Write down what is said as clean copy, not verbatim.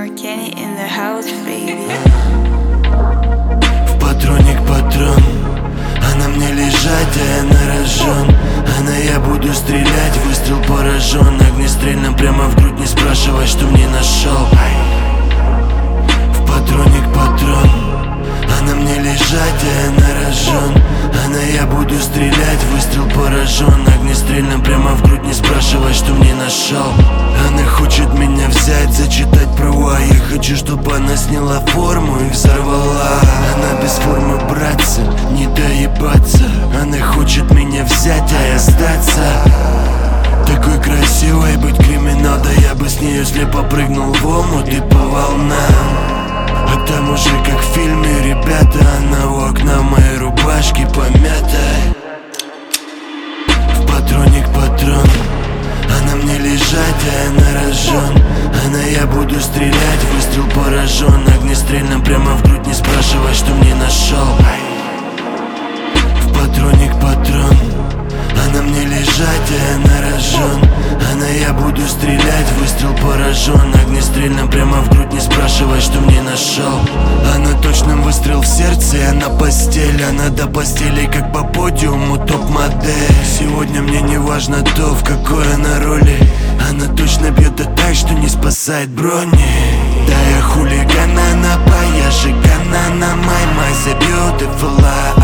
Marquette in the house, baby. В патроник патрон, а на мне лежать, а я нарожен. А на я буду стрелять, выстрел поражен. Огнестрельно прямо в грудь, не спрашивай, что мне нашел. В патроник патрон, а на мне лежать, а я нарожен. А на я буду стрелять, выстрел поражен. Огнестрельно прямо в грудь, не спрашивай, что мне нашел. Она хочет меня взять, зачитать права. Я хочу, чтобы она сняла форму и взорвала. Она без формы, братцы, не доебаться. Она хочет меня взять, а я сдаться. Такой красивой быть криминал, да я бы с нею слепо прыгнул в омут и по волнам. А там уже как в фильме, ребята, она у окна в моей рубашке помятой. В патроник патрон, а на мне лежать, а я нарожен. А на я буду стрелять, выстрел поражен. Огнестрельно прямо в грудь, не спрашивай, что мне нашел. В патроник патрон, а на мне лежать, а я нарожен. А на я буду стрелять, выстрел поражен. Огнестрельно прямо в грудь, не спрашивай, что мне нашел. Она точным выстрел в сердце, и она постель. Она до постели, как по подиуму топ-модель. Сегодня мне не важно то, в какой она роли. Она точно бьет, да так, что не спасает брони. Да я хулиган, она пояжик, она на my mind, the beautiful life.